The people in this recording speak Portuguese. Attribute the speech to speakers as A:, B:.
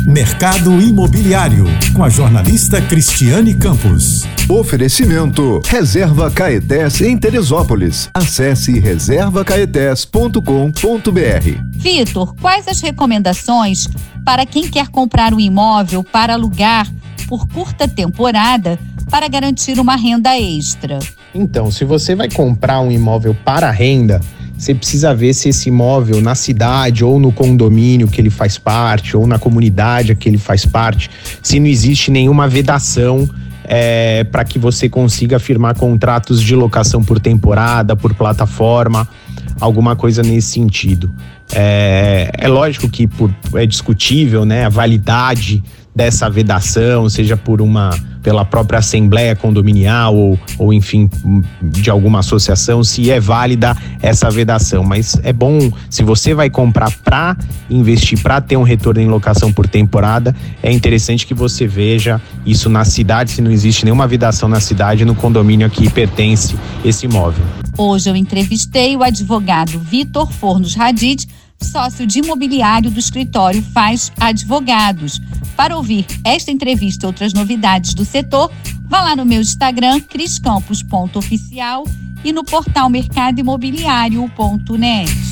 A: Mercado Imobiliário, com a jornalista Cristiane Campos.
B: Oferecimento Reserva Caetés em Teresópolis. Acesse reservacaetés.com.br.
C: Vitor, quais as recomendações para quem quer comprar um imóvel para alugar por curta temporada para garantir uma renda extra?
D: Então, se você vai comprar um imóvel para renda, você precisa ver se esse imóvel na cidade ou no condomínio que ele faz parte ou na comunidade que ele faz parte, se não existe nenhuma vedação para que você consiga firmar contratos de locação por temporada, por plataforma, alguma coisa nesse sentido. É lógico que é discutível, né, a validade dessa vedação, seja pela própria assembleia condominial ou enfim, de alguma associação, se é válida essa vedação. Mas é bom, se você vai comprar para investir, para ter um retorno em locação por temporada, é interessante que você veja isso na cidade, se não existe nenhuma vedação na cidade, no condomínio a que pertence esse imóvel.
C: Hoje eu entrevistei o advogado Vitor Fornos Hadid, sócio de imobiliário do escritório Faz Advogados. Para ouvir esta entrevista e outras novidades do setor, vá lá no meu Instagram, criscampos.oficial, e no portal mercadoimobiliario.net.